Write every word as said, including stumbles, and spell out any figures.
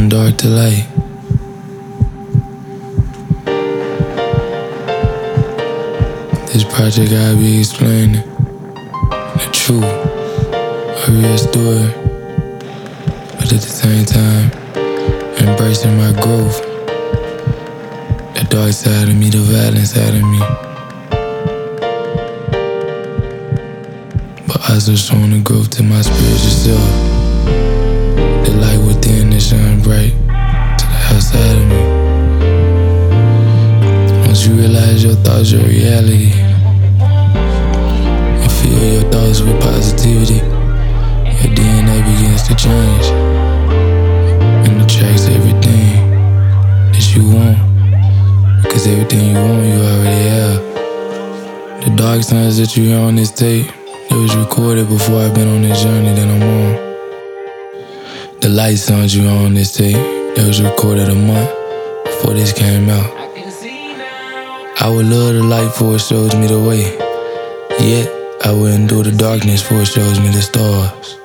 from dark to light. This project I be explaining the truth, a real story, but at the same time, embracing my growth. The dark side of me, the violent side of me, but also showing the growth to my spiritual self. The light within that shine bright to the outside of me. Once you realize your thoughts are reality, and fill your thoughts with positivity, your D N A begins to change and attracts everything that you want, because everything you want you already have. The dark signs that you hear on this tape, it was recorded before I've been on this journey that I'm on. The light sounds you hear on this tape, it was recorded a month before this came out. I would love the light for it shows me the way, yet I wouldn't do the darkness for it shows me the stars.